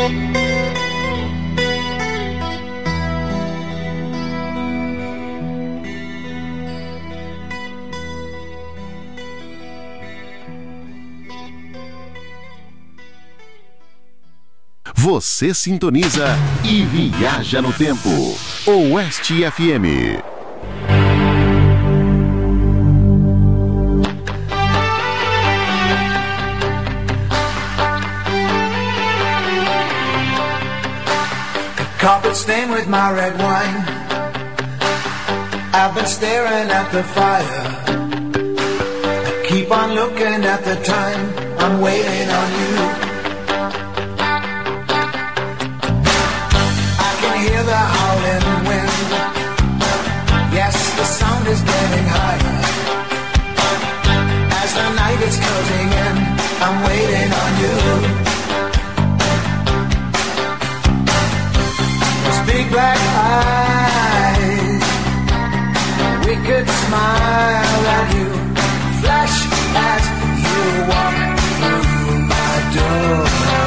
Você sintoniza e viaja no tempo. Oeste FM. Carpet stained with my red wine. I've been staring at the fire. I keep on looking at the time. I'm waiting on you. Hear the howling wind. Yes, the sound is getting higher. As the night is closing in, I'm waiting on you. Those big black eyes, wicked smile at you, flash as you walk through my door.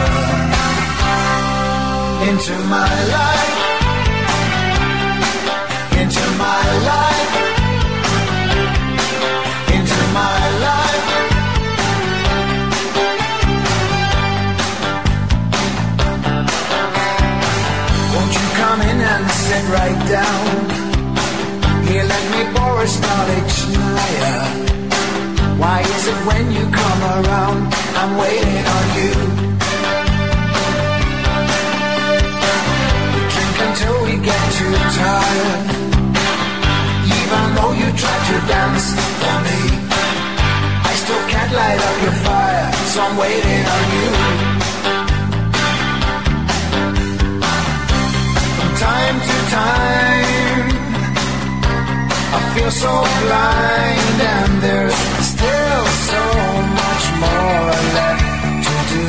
Into my life, into my life, into my life. Won't you come in and sit right down? Here, let me pour a Stalichnaya. Why is it when you come around, I'm waiting on you? Until we get too tired. Even though you try to dance for me, I still can't light up your fire, so I'm waiting on you. From time to time, I feel so blind, and there's still so much more left to do.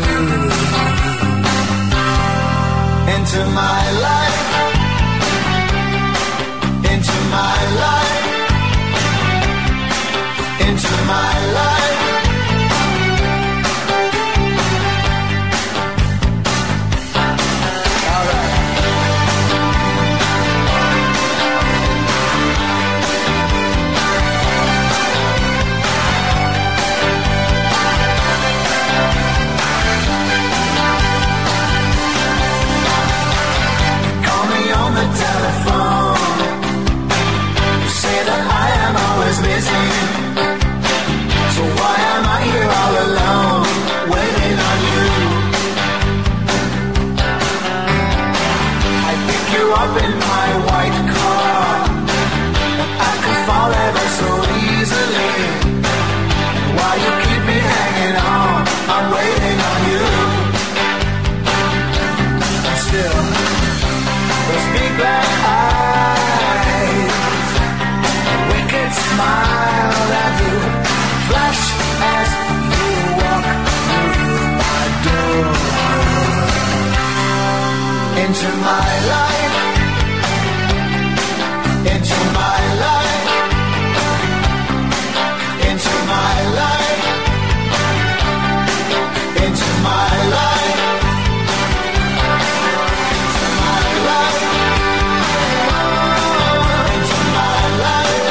Into my life, into my life, into my life. All right. Call me on the telephone. You say that I am always busy. So why am I here all alone, waiting on you? I pick you up in my white car, but I could fall ever so easily. While you keep me hanging on, I'm waiting on you. And still, those big black eyes, a wicked smile at you, flash as you walk through my door. Into my life, into my life, into my life, into my life, into my life, into my life,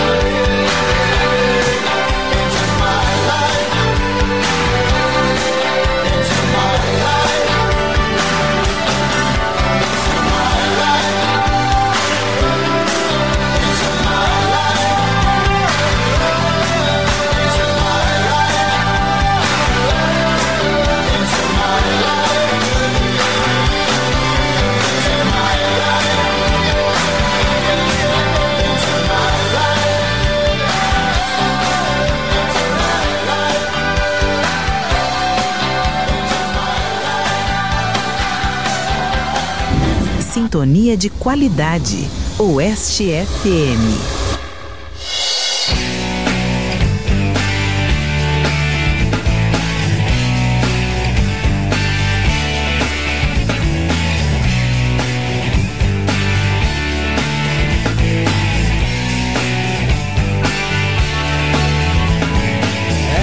into my life, into my life, into my life, into my Sintonia de qualidade. Oeste FM.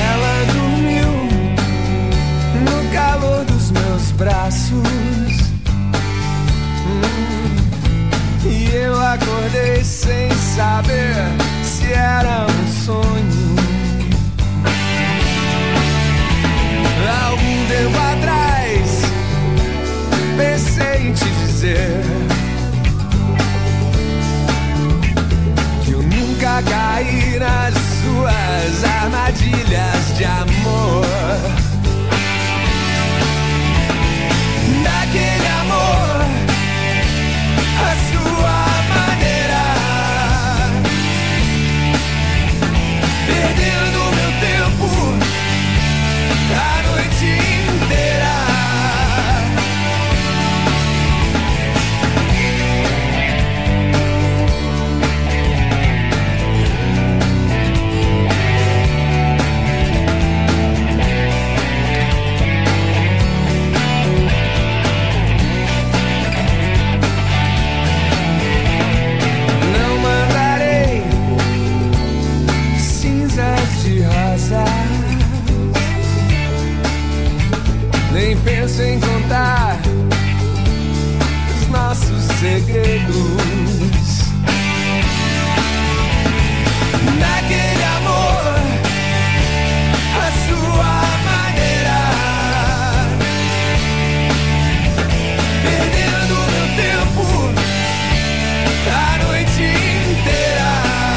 Ela dormiu no calor dos meus braços. acordei sem saber se era um sonho. Algum tempo atrás pensei em te dizer que eu nunca caí nas suas armadilhas de amor. Daquele amor, a sua maneira, perdendo meu tempo a noite inteira. Nem penso em contar os nossos segredos. Daquele amor, a sua maneira, perdendo meu tempo a noite inteira.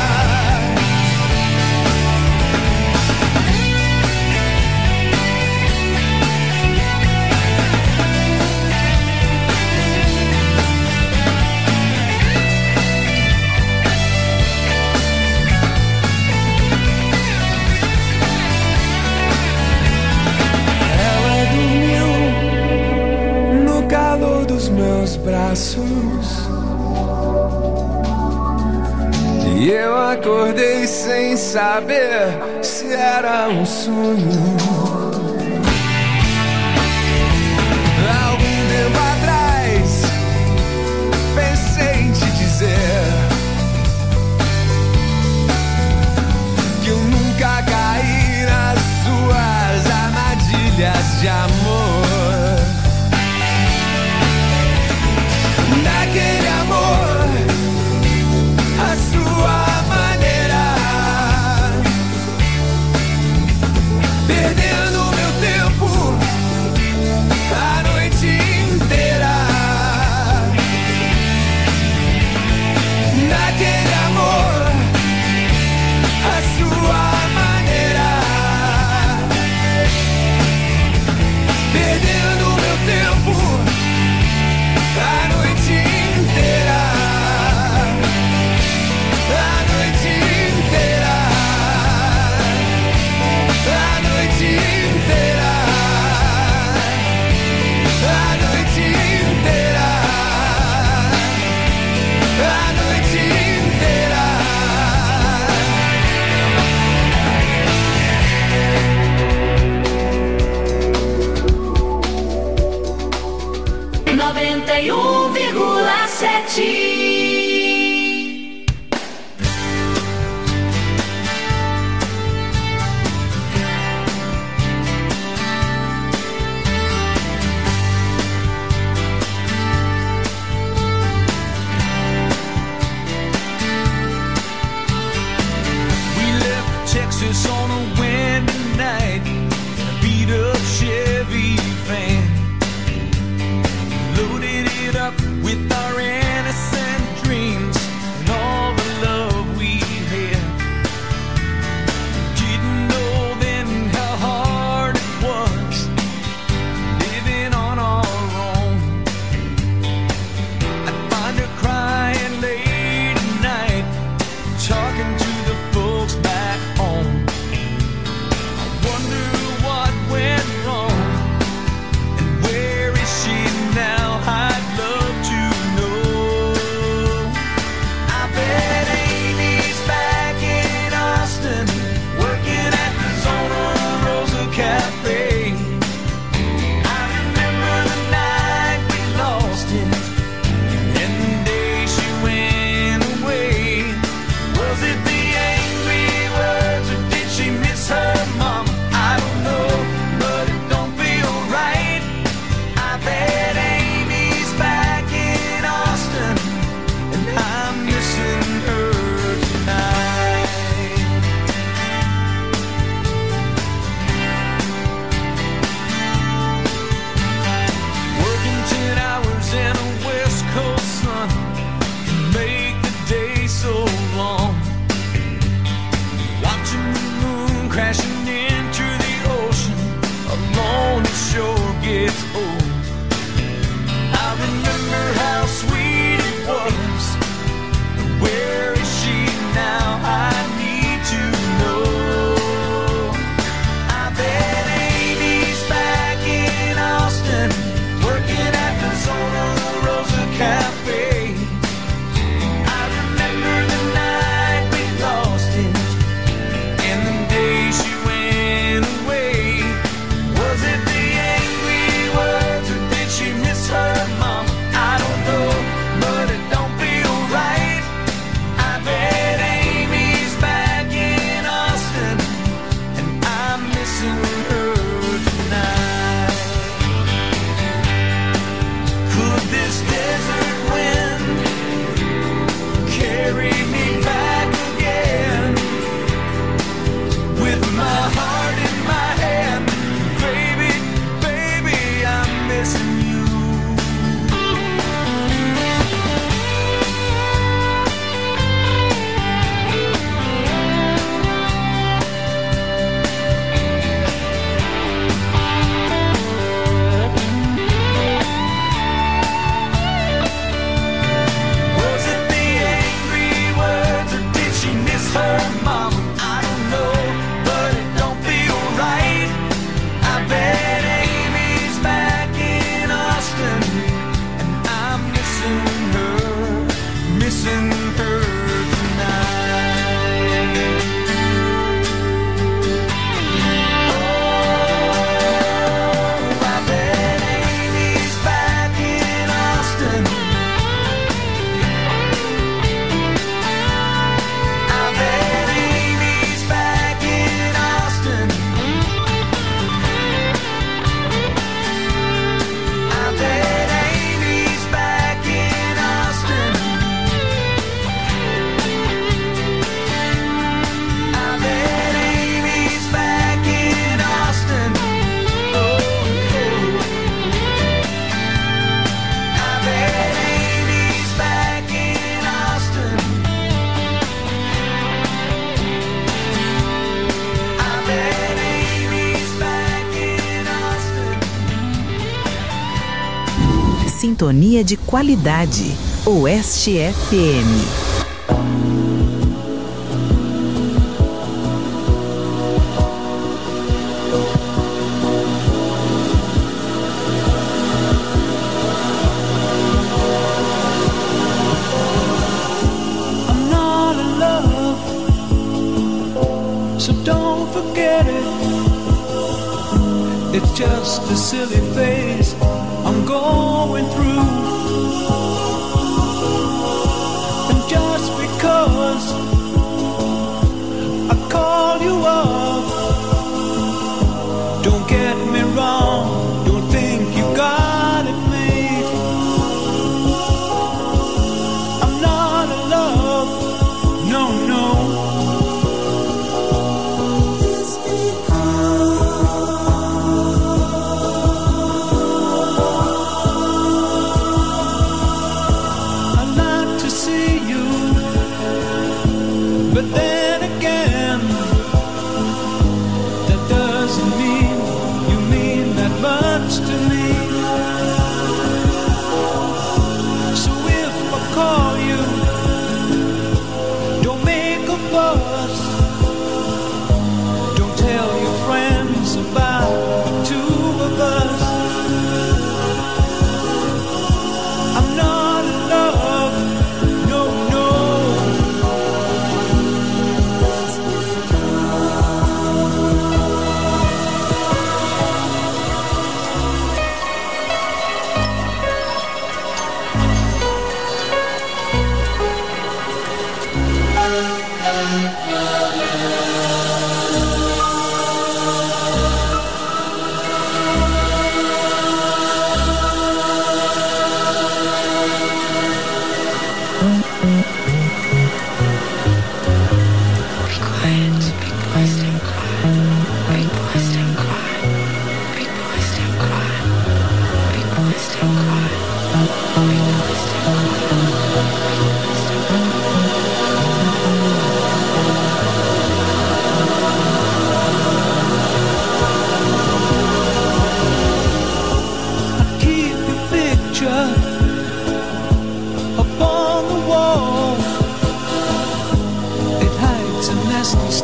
Meus braços, e eu acordei sem saber se era um sonho. Algum tempo atrás pensei em te dizer que eu nunca caí nas suas armadilhas de amor. Daquele amor, a sua maneira, perdendo meu tempo a noite inteira. Daquele amor, a sua maneira, perdendo meu tempo a noite inteira, a noite inteira, a noite inteira, a noite inteira, a noite inteira. 91,7. Texas on a windy night in a beat up Chevy van. Loaded it up with our innocent years old. I remember how sweet it was. Where is she now? I need to know. I bet Amy's back in Austin, working at the Zona Rosa Cafe. I remember the night we lost it, and the day she went away. Was it the angry words, or did she miss her mom? I don't know, but it don't feel right. I bet Amy's back in Austin, and I'm missing her tonight. Could this desert wind carry me back again? With my heart in my hand, baby, baby, I'm missing you. Was it the angry words, or did she miss her mom? I don't know, but it don't feel right. I bet Amy's back in Austin, and I'm missing her tonight. Oh, I bet Amy's back in Austin. I bet Amy's back in Austin. I bet Amy's back in Austin. I bet Amy's back in Austin. Oh, I bet Amy's back in Austin. I bet Amy's back in Austin. Sintonia de qualidade. Oeste FM. I'm not in love, so don't forget it. It's just a silly phase I'm going through. And just because I call you up, don't get me wrong, don't think you got it made. I'm not in love, no, no. I'd like to see you, but then again, that doesn't mean you mean that much to me. So if I call you, don't make a fuss. Don't tell your friends about the two of us. I'm not in love, no, no.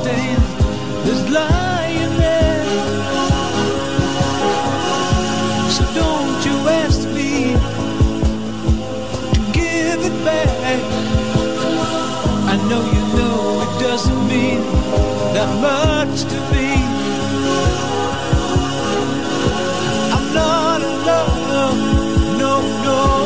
bloodstains that's lying there. So don't you ask me to give it back. I know you know it doesn't mean that much to me. I'm not in love, no, no.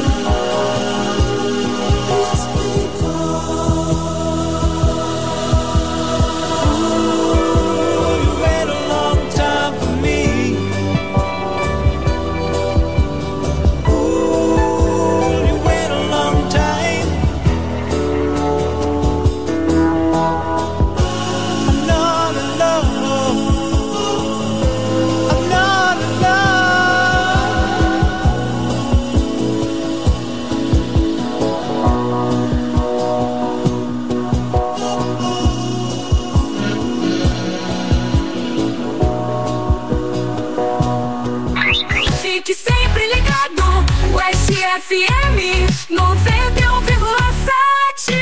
Fique sempre ligado, West FM 91,7.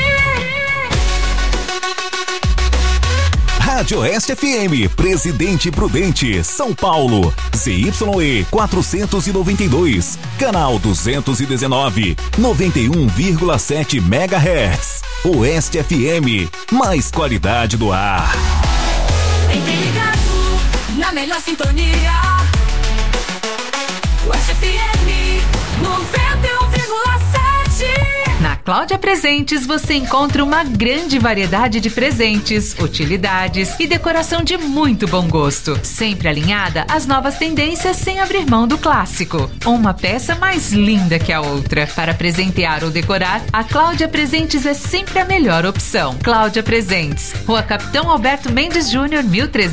Rádio Oeste FM, Presidente Prudente, São Paulo, ZYE 492, canal 219, 91,7 MHz. Oeste FM, mais qualidade do ar. Sempre ligado, na melhor sintonia. West FM 91,7. Na Cláudia Presentes você encontra uma grande variedade de presentes, utilidades e decoração de muito bom gosto. Sempre alinhada às novas tendências sem abrir mão do clássico. Uma peça mais linda que a outra. Para presentear ou decorar, a Cláudia Presentes é sempre a melhor opção. Cláudia Presentes, Rua Capitão Alberto Mendes Júnior,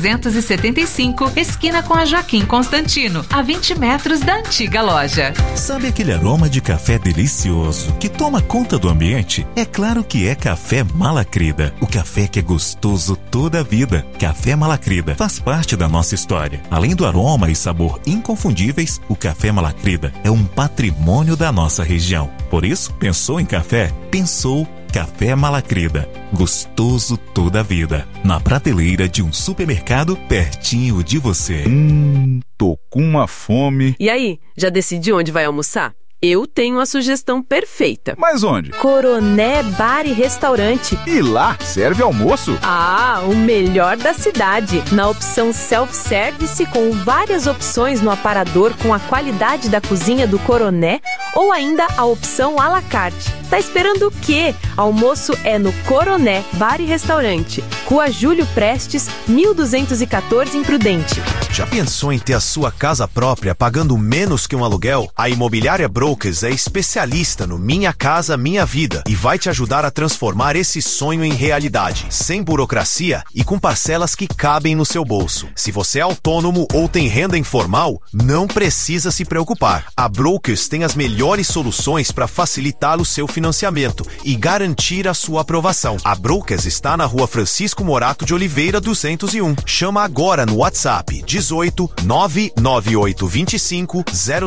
1375, esquina com a Joaquim Constantino, a 20 metros da antiga loja. Sabe aquele aroma de café delicioso que toma conta do ambiente? É claro que é Café Malacrida. O café que é gostoso toda a vida. Café Malacrida faz parte da nossa história. Além do aroma e sabor inconfundíveis, o Café Malacrida é um patrimônio da nossa região. Por isso, pensou em café? Pensou Café Malacrida. Gostoso toda a vida. Na prateleira de um supermercado pertinho de você. Tô com uma fome. E aí, já decidiu onde vai almoçar? Eu tenho a sugestão perfeita. Mas onde? Coroné Bar e Restaurante. E lá serve almoço? Ah, o melhor da cidade. Na opção self-service, com várias opções no aparador com a qualidade da cozinha do Coroné, ou ainda a opção à la carte. Tá esperando o quê? Almoço é no Coroné Bar e Restaurante. Rua Júlio Prestes, 1214 em Prudente. Já pensou em ter a sua casa própria pagando menos que um aluguel? A Imobiliária Brokers é especialista no Minha Casa Minha Vida e vai te ajudar a transformar esse sonho em realidade, sem burocracia e com parcelas que cabem no seu bolso. Se você é autônomo ou tem renda informal, não precisa se preocupar. A Brokers tem as melhores soluções para facilitar o seu financiamento e garantir a sua aprovação. A Brokers está na Rua Francisco Morato de Oliveira 201. Chama agora no WhatsApp 18 998 25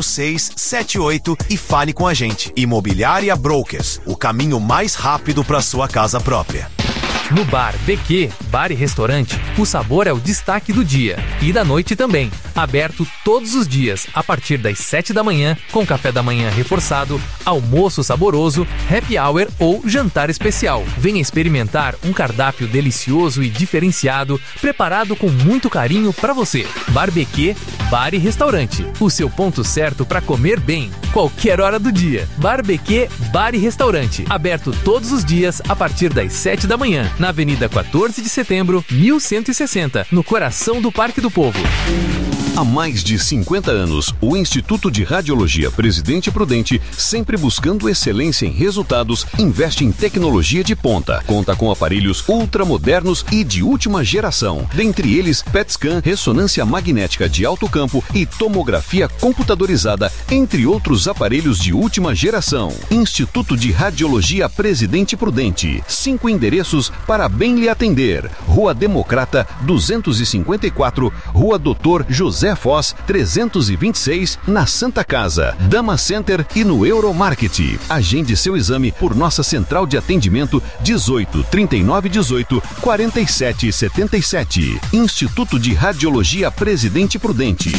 0678 e fale com a gente. Imobiliária Brokers, o caminho mais rápido para sua casa própria. No Bar BQ, bar e restaurante, o sabor é o destaque do dia e da noite também. Aberto todos os dias, a partir das 7 da manhã, com café da manhã reforçado, almoço saboroso, happy hour ou jantar especial. Venha experimentar um cardápio delicioso e diferenciado, preparado com muito carinho para você. Bar BQ, bar e restaurante, o seu ponto certo para comer bem, qualquer hora do dia. Bar BQ, bar e restaurante, aberto todos os dias, a partir das 7 da manhã. Na Avenida 14 de Setembro, 1160, no coração do Parque do Povo. Há mais de 50 anos, o Instituto de Radiologia Presidente Prudente, sempre buscando excelência em resultados, investe em tecnologia de ponta. Conta com aparelhos ultramodernos e de última geração. Dentre eles, PET scan, ressonância magnética de alto campo e tomografia computadorizada, entre outros aparelhos de última geração. Instituto de Radiologia Presidente Prudente. 5 endereços para bem lhe atender. Rua Democrata 254, Rua Doutor José José Foz 326, na Santa Casa, Dama Center e no Euromarket. Agende seu exame por nossa central de atendimento 18 39 18 47 77. Instituto de Radiologia Presidente Prudente.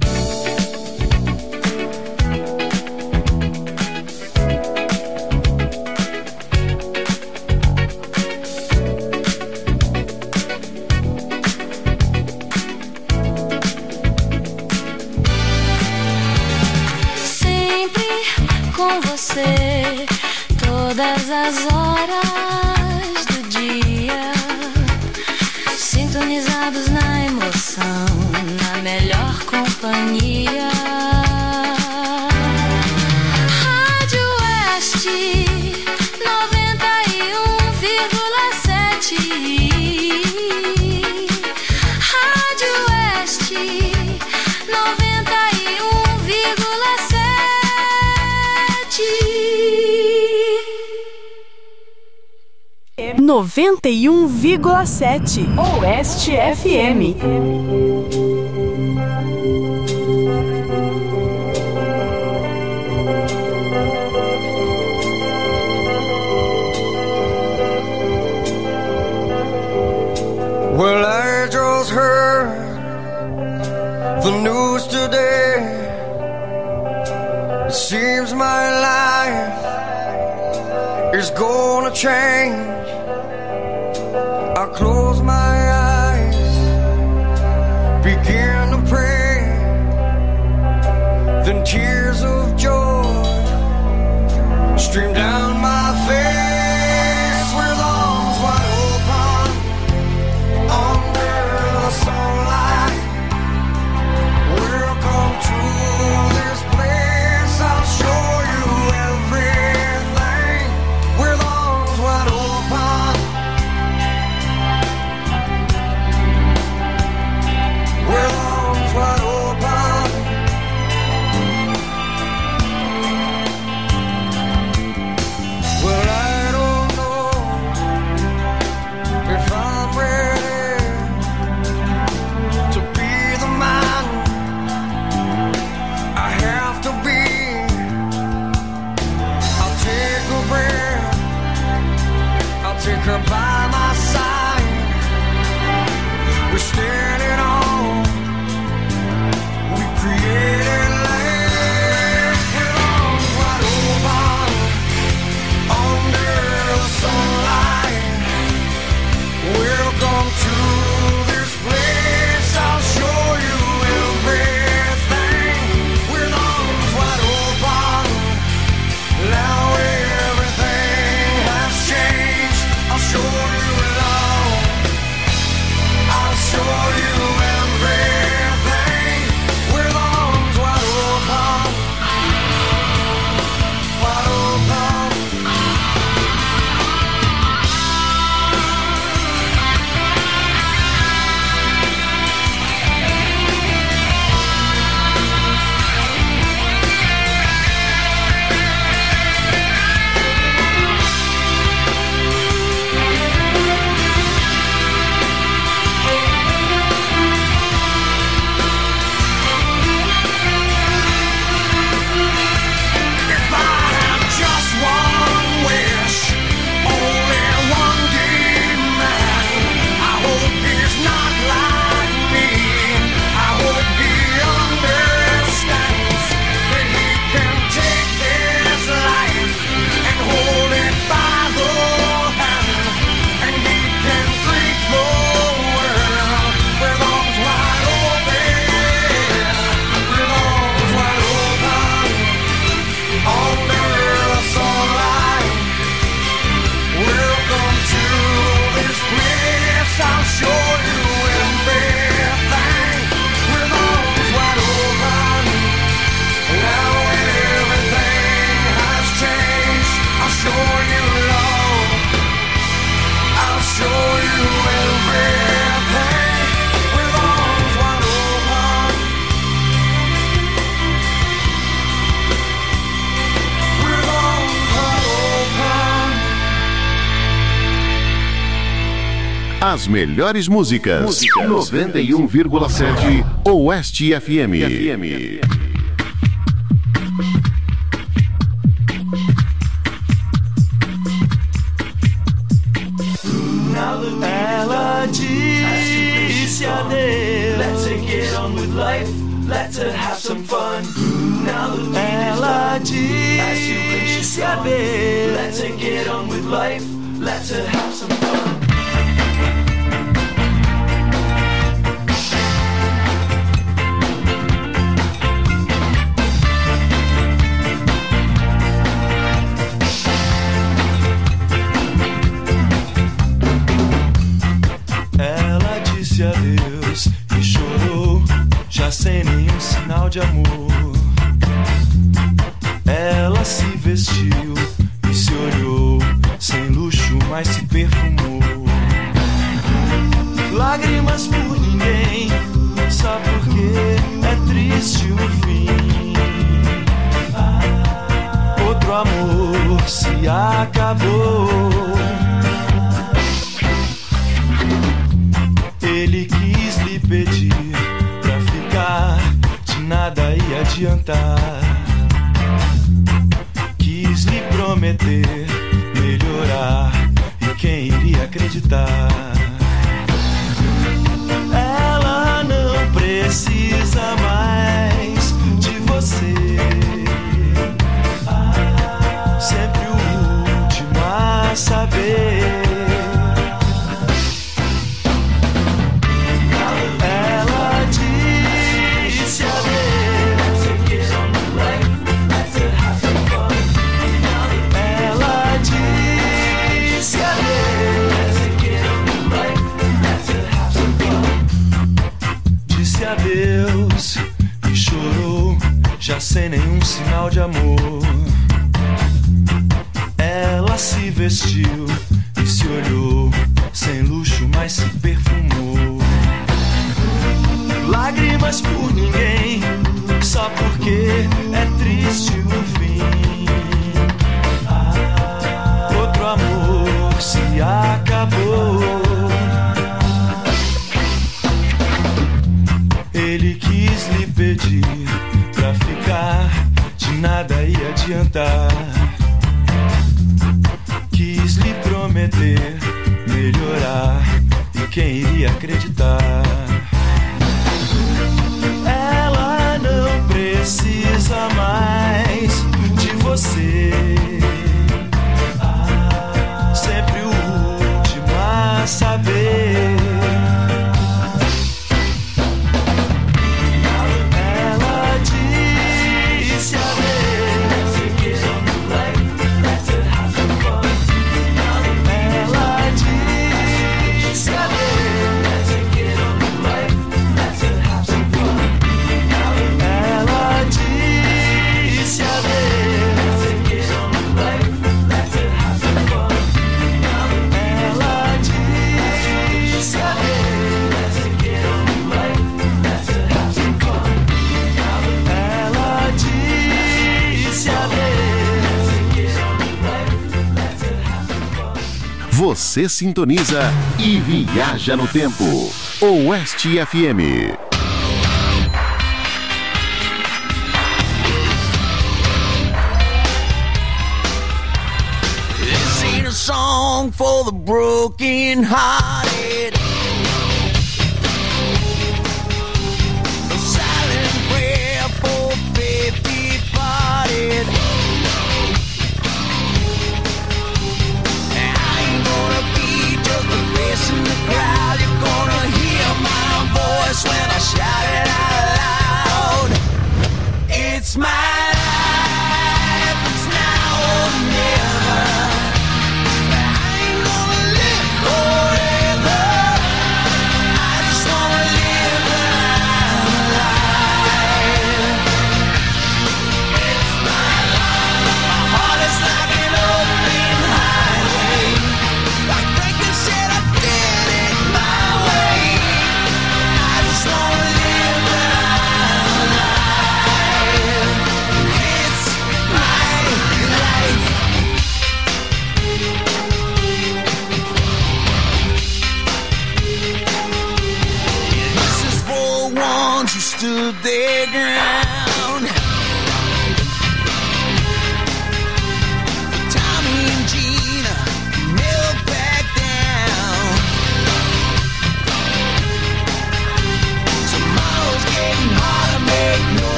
Todas as horas do dia, sintonizados na emoção, na melhor companhia. Rádio Oeste 91,7. Rádio Oeste 91,7 Oeste FM. Well, I just heard the news today. It seems my life is gonna change. I close my eyes, begin to pray, then tears of joy stream down my face with arms wide open under the sunlight. Welcome to this place, I'll show you everything with arms wide open. With arms wide open. Well, I don't know if I'm ready to be the man I have to be. I'll take a breath, I'll take her by my side. We're standing on, we created life with arms wide open under the sunlight. Welcome to this place, I'll show you everything with arms wide open. Now everything has changed, I'll show you As melhores músicas. 91,7 Oeste FM. Ela disse adeus. Let's get on with life. Let's have some fun. Ela disse adeus. Let's get on with life. Let's have some fun. Ela disse adeus e chorou, já sem nenhum sinal de amor. Ela se vestiu e se olhou, sem luxo, mas se perfumou. Lágrimas por ninguém, só porque é triste o fim. Outro amor se acabou. Ele quis lhe pedir pra ficar, de nada ia adiantar. Quis lhe prometer melhorar, e quem iria acreditar? Ela não precisa mais de você. Sempre o último a saber. Adeus e chorou, já sem nenhum sinal de amor. Ela se vestiu e se olhou, sem luxo, mas se perfumou. Lágrimas por ninguém, só porque é triste o fim. Outro amor se acabou. Ele quis lhe pedir pra ficar, de nada ia adiantar. Quis lhe prometer melhorar, e quem iria acreditar? Ela não precisa mais de você. Sempre o último a saber. Você sintoniza e viaja no tempo. Oeste FM. This ain't a song for the broken hearted. A silent prayer for faith departed. In the crowd, you're gonna hear my voice when I shout it out loud. It's my life, it's now or never. I ain't gonna live forever.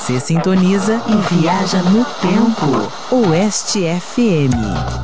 Você sintoniza e viaja no tempo. Oeste FM.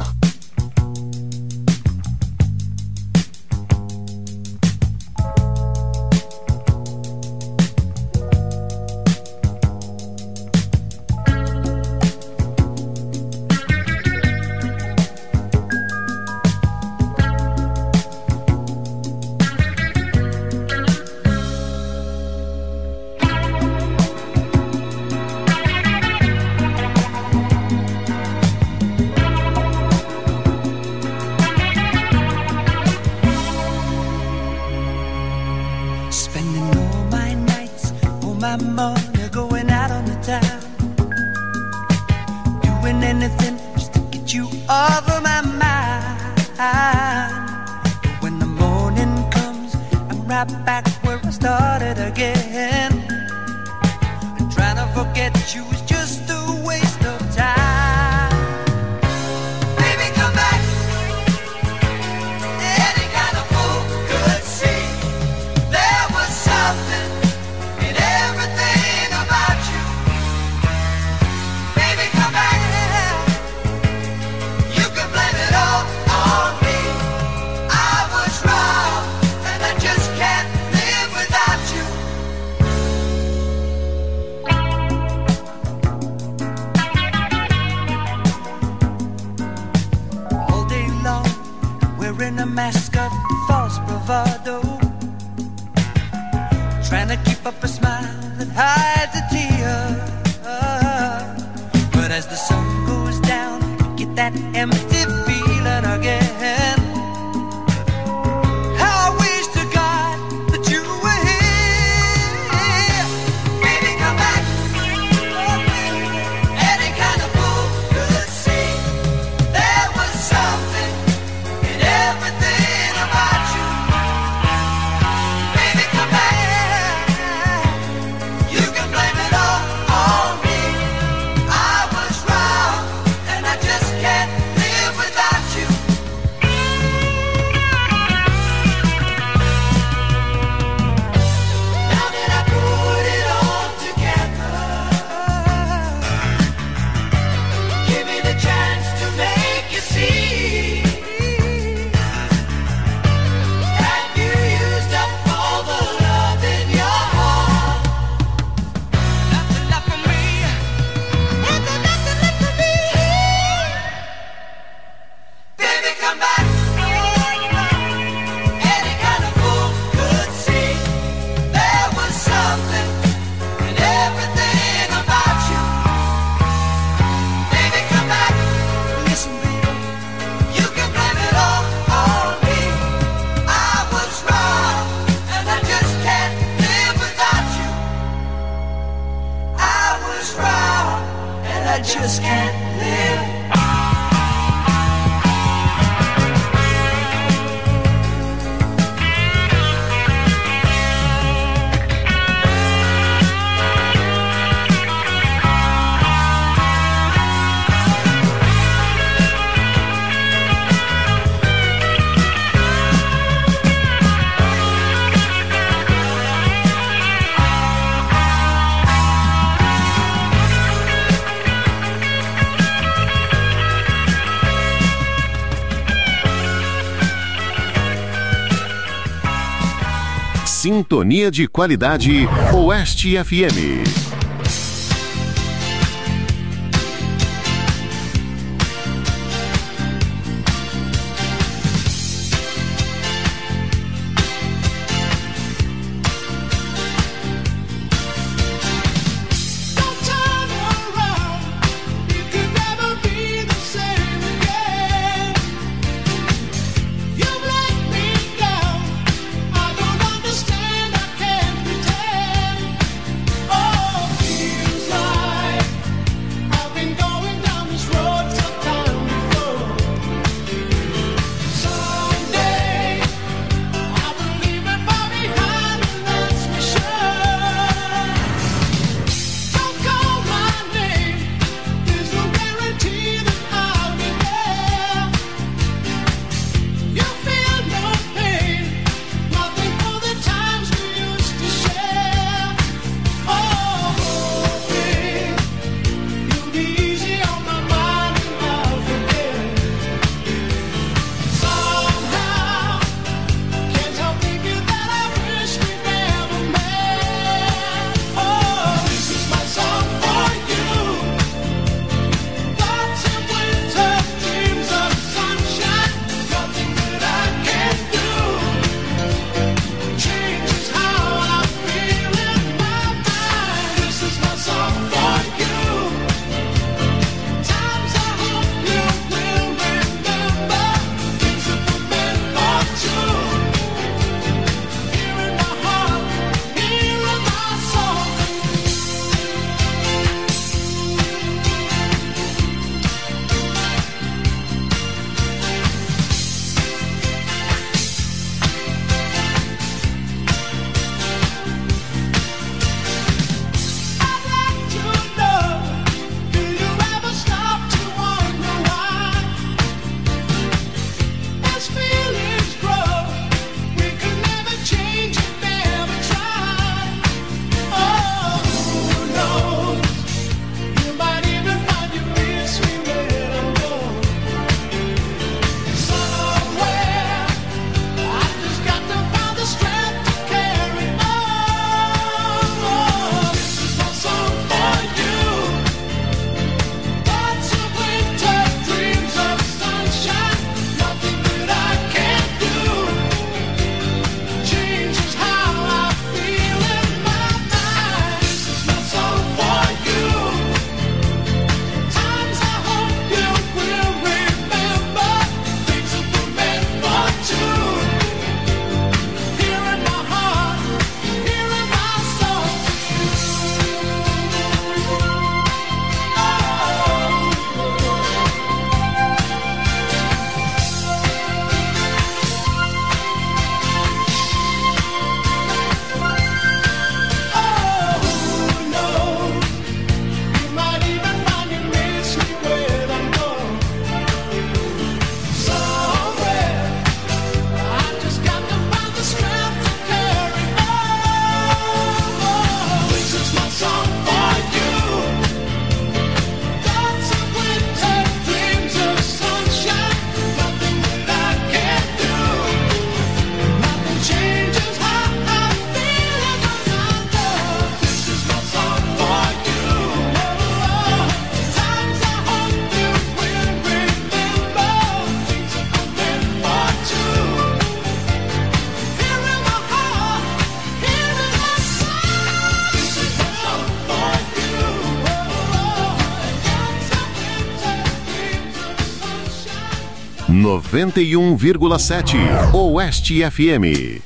Sintonia de qualidade Oeste FM. Oh 91,7 Oeste FM.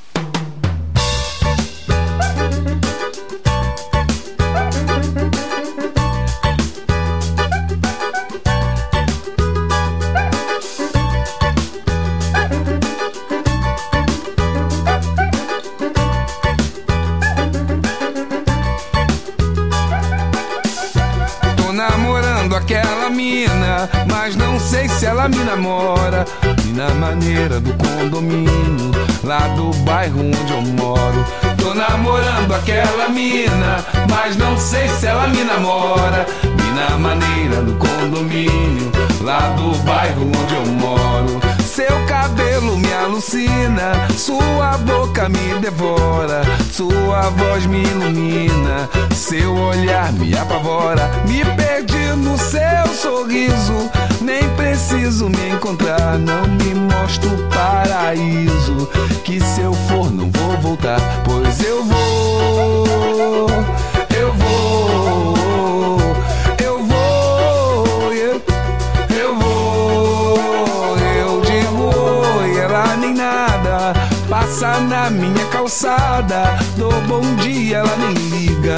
Aquela mina, mas não sei se ela me namora. E na maneira do condomínio, lá do bairro onde eu moro. Tô namorando aquela mina, mas não sei se ela me namora. E na maneira do condomínio, lá do bairro onde eu moro. Seu cabelo me alucina, sua boca me devora, sua voz me ilumina, seu olhar me apavora. Me perdi no seu sorriso, nem preciso me encontrar. Não me mostra o paraíso, que se eu for não vou voltar. Pois eu vou, eu vou, eu vou, eu vou. Eu digo oi, ela nem nada, passa na minha calçada. Dou bom dia, ela nem liga.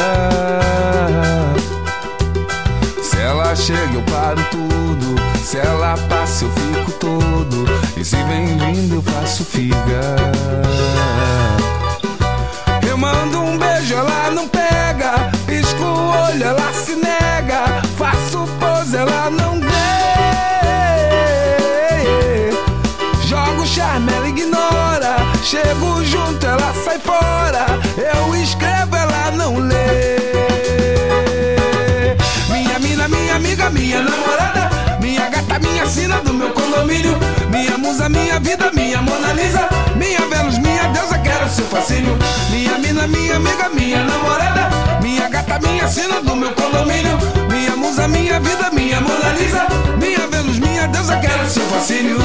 Se ela chega eu paro tudo, se ela passa eu fico todo, e se vem vindo eu faço figa. Eu mando um beijo, ela não pega, pisco o olho, ela se nega, faço pose, ela não vê. Jogo charme, ela ignora, chego junto, ela sai fora. Eu escrevo, ela não lê. Minha amiga, minha namorada, minha gata, minha sina do meu condomínio, minha musa, minha vida, minha Mona Lisa, minha Vênus, minha deusa, quero seu fascínio. Minha mina, minha amiga, minha namorada, minha gata, minha sina do meu condomínio, minha musa, minha vida, minha Mona Lisa, minha Vênus, minha deusa, quero seu fascínio.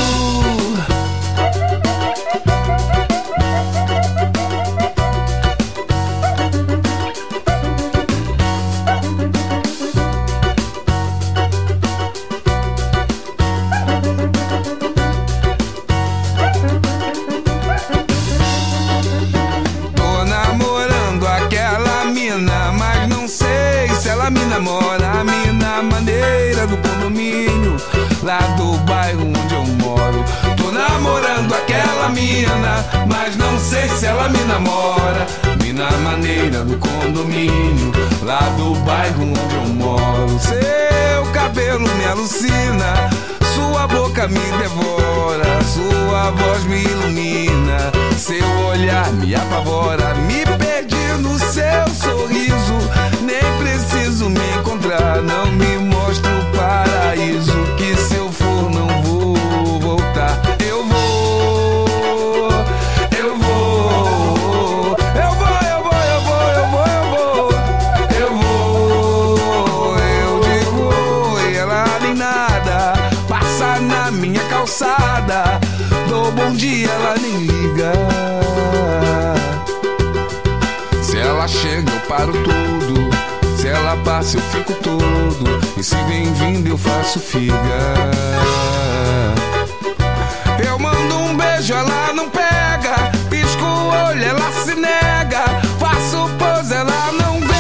Namora, mina maneira do condomínio, lá do bairro onde eu moro. Tô namorando aquela mina, mas não sei se ela me namora. Mina maneira do condomínio, lá do bairro onde eu moro. Seu cabelo me alucina, sua boca me devora, sua voz me ilumina, seu olhar me apavora. Me perdi no seu sorriso, nem preciso me encontrar. Não me mostra o paraíso, que se eu for não vou voltar. Eu vou, eu vou, eu vou, eu vou, eu vou, eu vou, eu vou, eu vou. Eu digo oi, ela nem nada, passa na minha calçada. Dou bom dia, ela nem liga. Se ela chega eu paro tudo, se ela passa eu fico todo, e se vem vindo eu faço figa. Eu mando um beijo, ela não pega, pisco o olho, ela se nega, faço pose, ela não vê.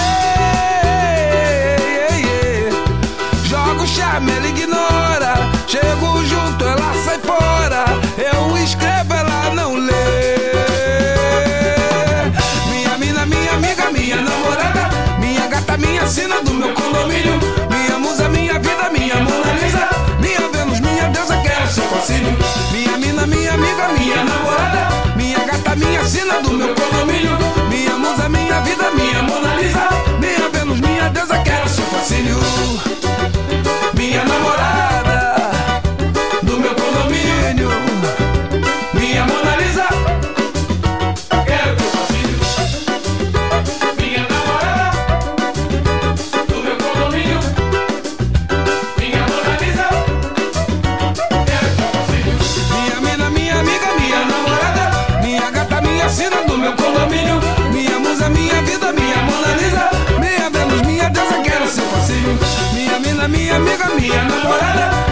Jogo charme, ela ignora, chego junto, ela sai fora. Eu escrevo, ela não lê. Minha amiga, minha namorada, minha gata, minha sina do meu condomínio, minha musa, minha vida, minha Mona Lisa, minha Vênus, minha deusa, quero seu fascínio. Minha mina, minha amiga, minha namorada, minha gata, minha sina do meu condomínio, minha musa, minha vida, minha Mona Lisa, minha Vênus, minha deusa, quero seu fascínio. Minha namorada do meu condomínio, minha Mona Lisa, quero teu fascínio. Minha namorada do meu condomínio, minha Mona Lisa, quero teu fascínio. Minha mina, minha amiga, minha namorada, minha gata, minha sina do meu condomínio, minha musa, minha vida, minha Mona Lisa, minha Vênus, minha deusa, quero seu fascínio. Minha mina, minha amiga, minha namorada,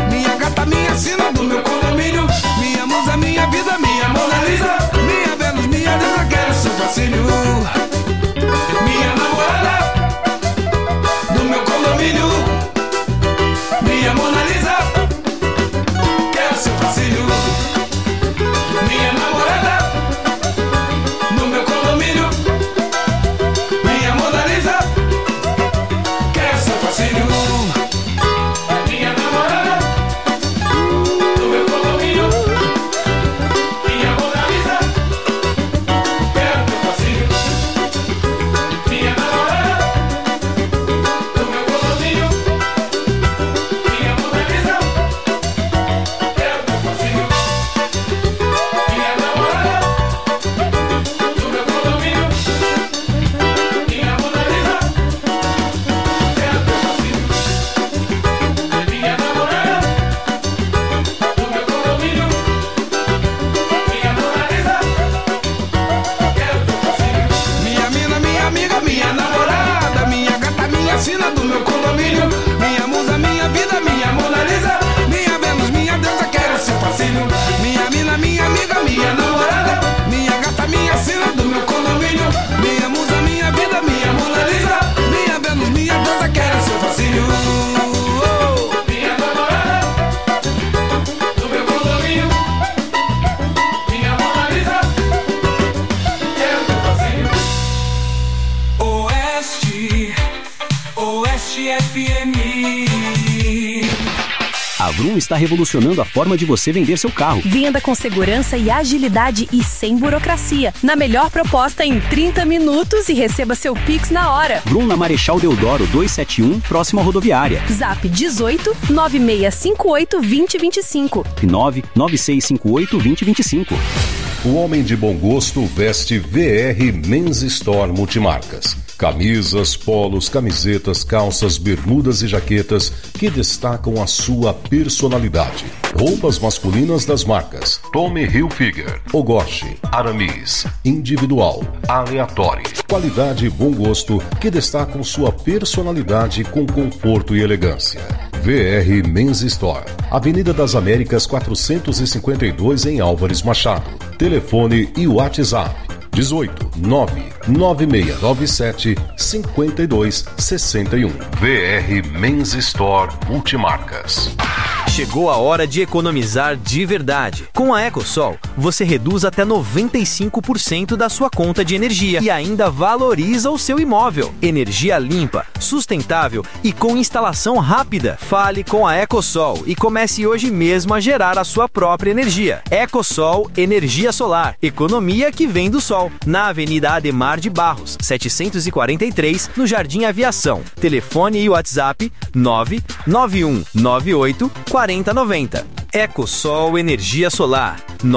Vroom está revolucionando a forma de você vender seu carro. Venda com segurança e agilidade e sem burocracia. Na melhor proposta em 30 minutos e receba seu Pix na hora. Vroom na Marechal Deodoro 271, próximo à rodoviária. Zap 18 9658 2025 e 99658 2025. O homem de bom gosto veste VR Men's Store Multimarcas. Camisas, polos, camisetas, calças, bermudas e jaquetas que destacam a sua personalidade. Roupas masculinas das marcas Tommy Hilfiger, Ogoshi, Aramis, Individual, Aleatório. Qualidade e bom gosto que destacam sua personalidade com conforto e elegância. VR Men's Store, Avenida das Américas 452 em Álvares Machado. Telefone e WhatsApp 18 99697 5261. VR Men's Store Multimarcas. Chegou a hora de economizar de verdade. Com a EcoSol, você reduz até 95% da sua conta de energia e ainda valoriza o seu imóvel. Energia limpa, sustentável e com instalação rápida. Fale com a EcoSol e comece hoje mesmo a gerar a sua própria energia. EcoSol Energia Solar. Economia que vem do sol. Na Avenida Ademar de Barros, 743, no Jardim Aviação. Telefone e WhatsApp 99198 4090. EcoSol Energia Solar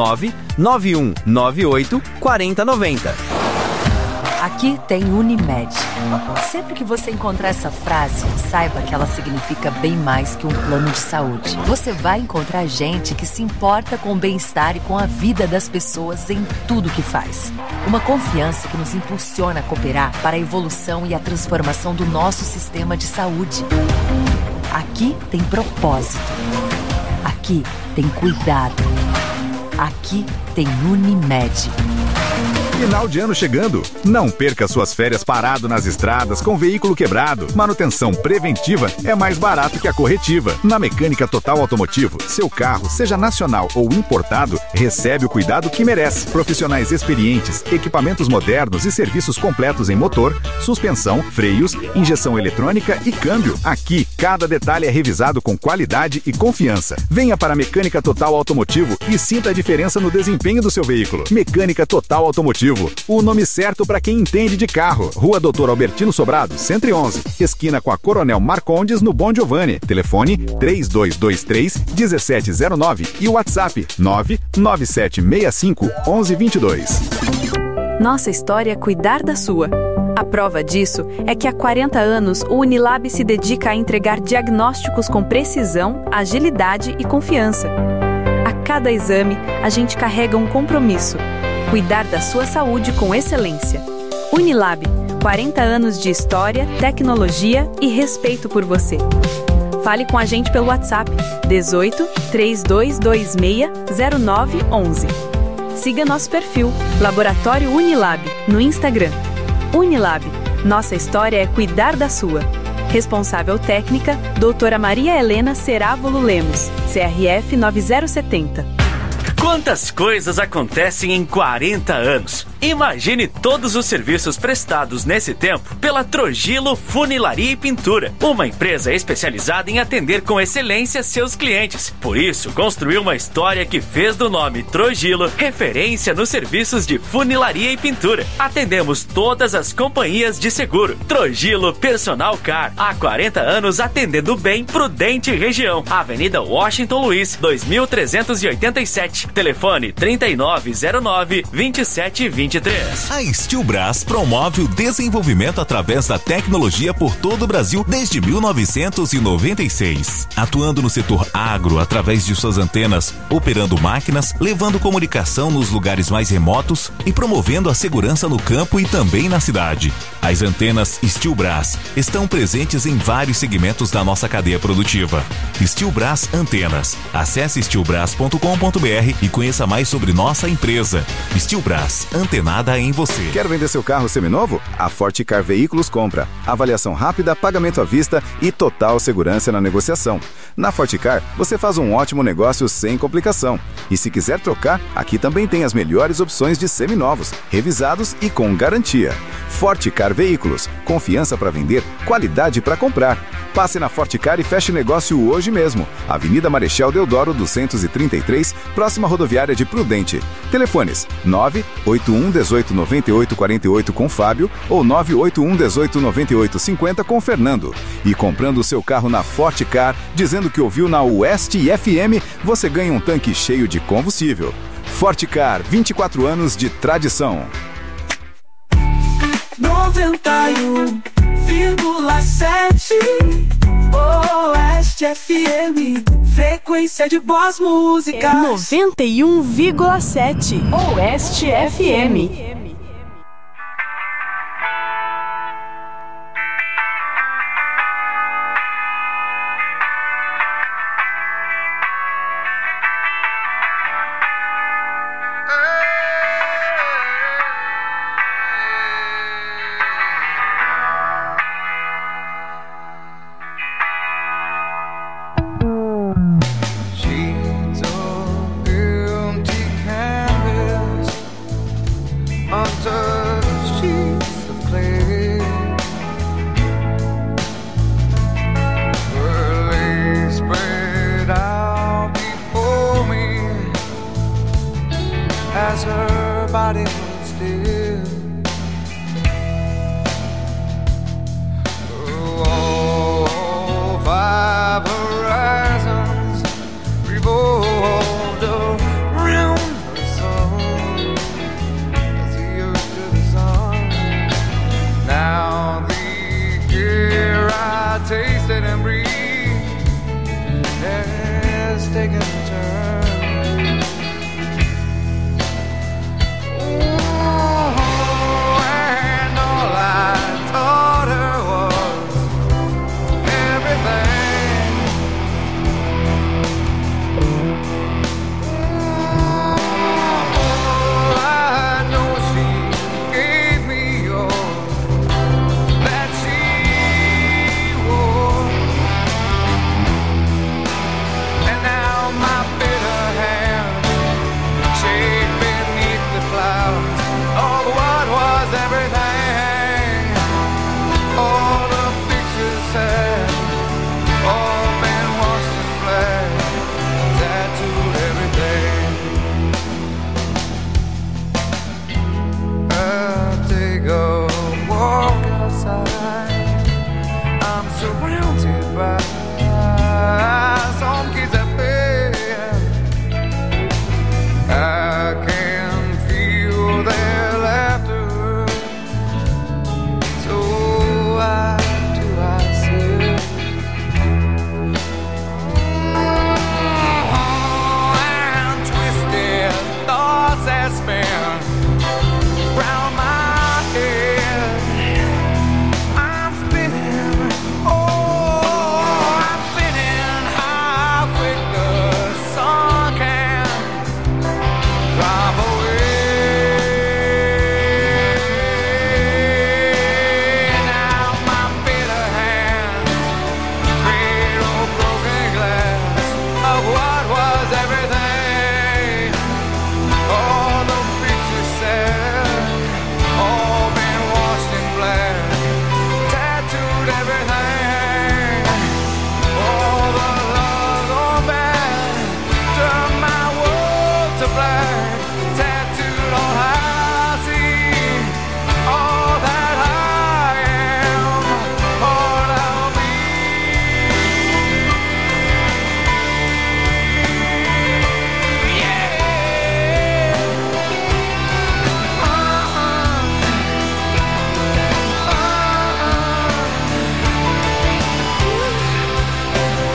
99198 4090. Aqui tem Unimed. Sempre que você encontrar essa frase, saiba que ela significa bem mais que um plano de saúde. Você vai encontrar gente que se importa com o bem-estar e com a vida das pessoas em tudo que faz. Uma confiança que nos impulsiona a cooperar para a evolução e a transformação do nosso sistema de saúde. Aqui tem propósito. Aqui tem cuidado. Aqui tem Unimed. Final de ano chegando. Não perca suas férias parado nas estradas com veículo quebrado. Manutenção preventiva é mais barato que a corretiva. Na Mecânica Total Automotivo, seu carro, seja nacional ou importado, recebe o cuidado que merece. Profissionais experientes, equipamentos modernos e serviços completos em motor, suspensão, freios, injeção eletrônica e câmbio. Aqui, cada detalhe é revisado com qualidade e confiança. Venha para a Mecânica Total Automotivo e sinta a diferença no desempenho do seu veículo. Mecânica Total Automotivo. O nome certo para quem entende de carro. Rua Doutor Albertino Sobrado, 111. Esquina com a Coronel Marcondes, no Bom Giovanni. Telefone 3223-1709 e WhatsApp 99765-1122. Nossa história é cuidar da sua. A prova disso é que há 40 anos o Unilab se dedica a entregar diagnósticos com precisão, agilidade e confiança. A cada exame, a gente carrega um compromisso: cuidar da sua saúde com excelência. Unilab, 40 anos de história, tecnologia e respeito por você. Fale com a gente pelo WhatsApp 18 3226 0911. Siga nosso perfil Laboratório Unilab no Instagram. Unilab, nossa história é cuidar da sua. Responsável técnica, doutora Maria Helena Cerávolo Lemos, CRF 9070. Quantas coisas acontecem em 40 anos? Imagine todos os serviços prestados nesse tempo pela Trogilo Funilaria e Pintura, uma empresa especializada em atender com excelência seus clientes. Por isso, construiu uma história que fez do nome Trogilo referência nos serviços de funilaria e pintura. Atendemos todas as companhias de seguro. Trogilo Personal Car, há 40 anos atendendo bem Prudente região. Avenida Washington Luiz, 2387. Telefone 3909-2723. A Steel Brass promove o desenvolvimento através da tecnologia por todo o Brasil desde 1996. Atuando no setor agro através de suas antenas, operando máquinas, levando comunicação nos lugares mais remotos e promovendo a segurança no campo e também na cidade. As antenas Steel Brass estão presentes em vários segmentos da nossa cadeia produtiva. Steel Brass Antenas. Acesse steelbrass.com.br e conheça mais sobre nossa empresa. Steel Brass, antenada em você. Quer vender seu carro seminovo? A Forticar Veículos compra. Avaliação rápida, pagamento à vista e total segurança na negociação. Na Forticar, você faz um ótimo negócio sem complicação. E se quiser trocar, aqui também tem as melhores opções de seminovos, revisados e com garantia. Forticar Veículos. Confiança para vender, qualidade para comprar. Passe na Fortecar e feche negócio hoje mesmo. Avenida Marechal Deodoro 233, próxima rodoviária de Prudente. Telefones 981 18 98 48 com Fábio ou 981 18 98 50 com Fernando. E comprando o seu carro na Fortecar, dizendo que ouviu na Oeste FM, você ganha um tanque cheio de combustível. Fortecar, 24 anos de tradição. 91,7 Oeste FM, frequência de boas músicas. 91,7 Oeste FM.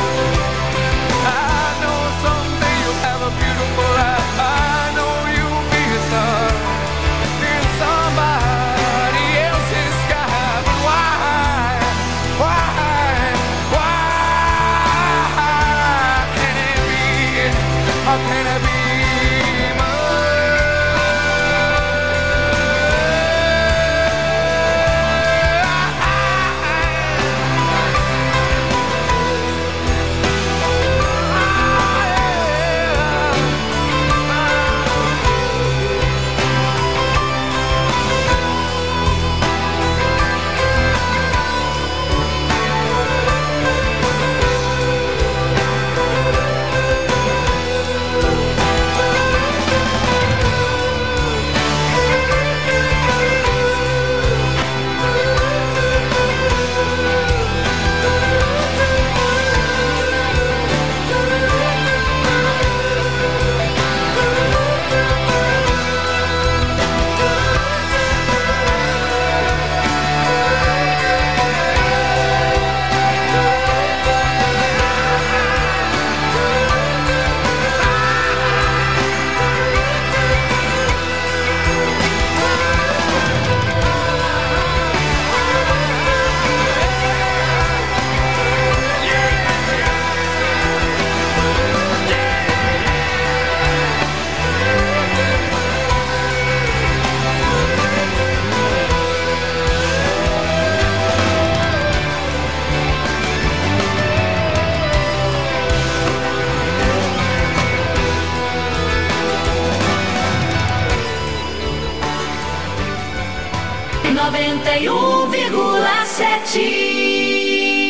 I know you'll 91,7.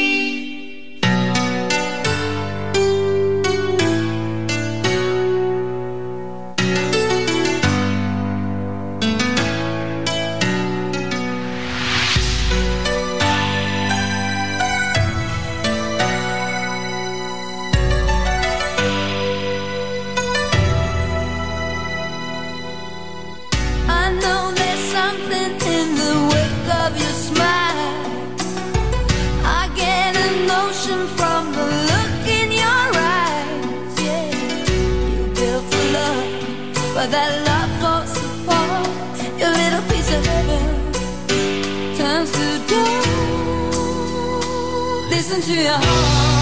But that love falls apart. Your little piece of heaven turns to gold. Listen to your heart.